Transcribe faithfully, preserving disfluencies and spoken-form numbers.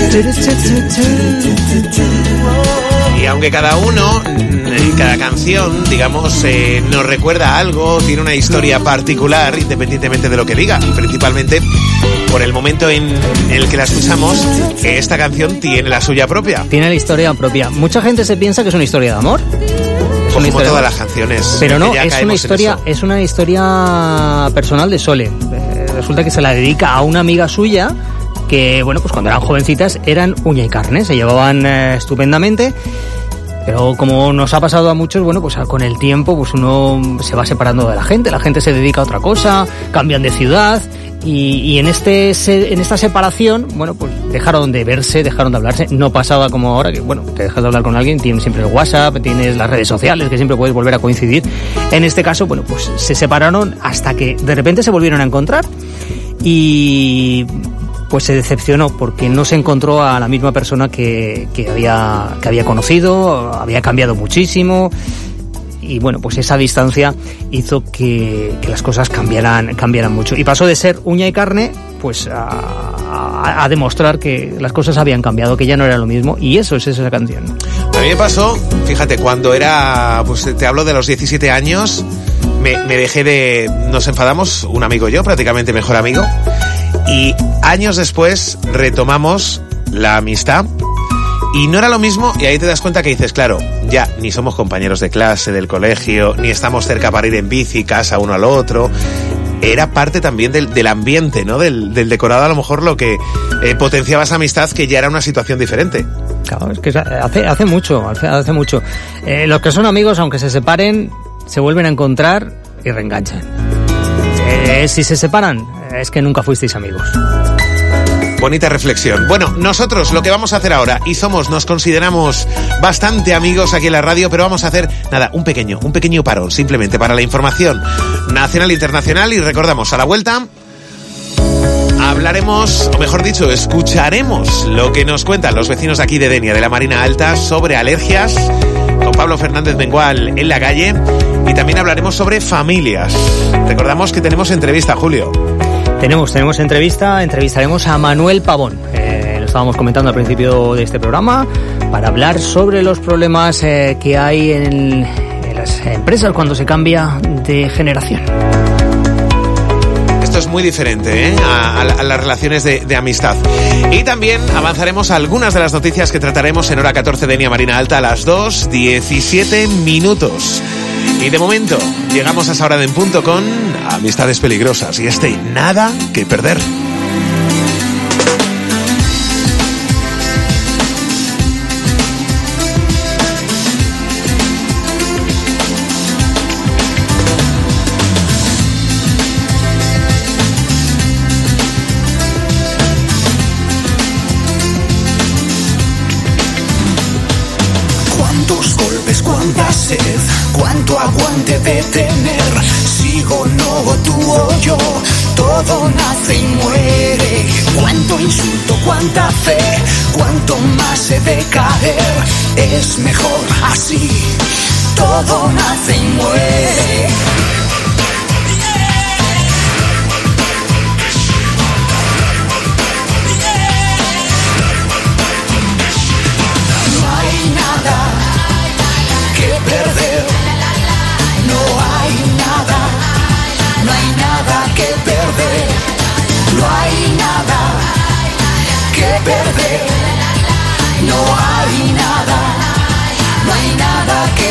Y aunque cada uno, cada canción, digamos, eh, nos recuerda algo, tiene una historia particular, independientemente de lo que diga, principalmente por el momento en el que la escuchamos, esta canción tiene la suya propia. Tiene la historia propia. Mucha gente se piensa que es una historia de amor. Es como historia todas las canciones. Pero no, es una historia, es una historia personal de Sole. Eh, resulta que se la dedica a una amiga suya que, bueno, pues cuando eran jovencitas eran uña y carne, se llevaban eh, estupendamente. Pero como nos ha pasado a muchos, bueno, pues con el tiempo pues uno se va separando de la gente, la gente se dedica a otra cosa, cambian de ciudad y, y en este en esta separación, bueno, pues dejaron de verse, dejaron de hablarse. No pasaba como ahora, que bueno, te dejas de hablar con alguien, tienes siempre el WhatsApp, tienes las redes sociales, que siempre puedes volver a coincidir. En este caso, bueno, pues se separaron hasta que de repente se volvieron a encontrar y pues se decepcionó porque no se encontró a la misma persona que, que había que había conocido, había cambiado muchísimo y bueno, pues esa distancia hizo que, que las cosas cambiaran cambiaran mucho y pasó de ser uña y carne pues a, a, a demostrar que las cosas habían cambiado, que ya no era lo mismo, y eso es esa canción. A mí me pasó, fíjate, cuando era, pues te hablo de los diecisiete años, me, me dejé de, nos enfadamos, un amigo y yo, prácticamente mejor amigo. Y años después retomamos la amistad y no era lo mismo, y ahí te das cuenta que dices, claro, ya ni somos compañeros de clase, del colegio, ni estamos cerca para ir en bici, casa uno al otro. Era parte también del, del ambiente, ¿no? Del, del decorado, a lo mejor lo que eh, potenciaba esa amistad, que ya era una situación diferente. Claro, es que hace, hace mucho, hace, hace mucho. Eh, los que son amigos, aunque se separen, se vuelven a encontrar y reenganchan. Eh, si se separan, es que nunca fuisteis amigos. Bonita reflexión. Bueno, nosotros lo que vamos a hacer ahora, y somos, nos consideramos bastante amigos aquí en la radio, pero vamos a hacer, nada, un pequeño, un pequeño parón, simplemente para la información nacional e internacional, y recordamos, a la vuelta hablaremos, o mejor dicho, escucharemos lo que nos cuentan los vecinos de aquí de Denia, de la Marina Alta, sobre alergias, con Pablo Fernández Mengual en la calle, y también hablaremos sobre familias. Recordamos que tenemos entrevista, Julio. Tenemos, tenemos entrevista, entrevistaremos a Manuel Pavón, eh, lo estábamos comentando al principio de este programa, para hablar sobre los problemas eh, que hay en, en las empresas cuando se cambia de generación. Esto es muy diferente, ¿eh? a, a, a las relaciones de, de amistad. Y también avanzaremos a algunas de las noticias que trataremos en hora catorce de Denia Marina Alta a las dos diecisiete minutos. Y de momento, llegamos a esa hora de en punto con Amistades Peligrosas y este Nada que Perder. Cuántos golpes, cuánta sed, cuánto aguante de tener. Sigo, no, tú o yo, todo nace y muere. Cuánto insulto, cuánta fe, cuánto más he de caer. Es mejor así, todo nace y muere. Perder, no hay nada, no hay nada que perder, no hay nada que perder, no hay nada, no hay nada que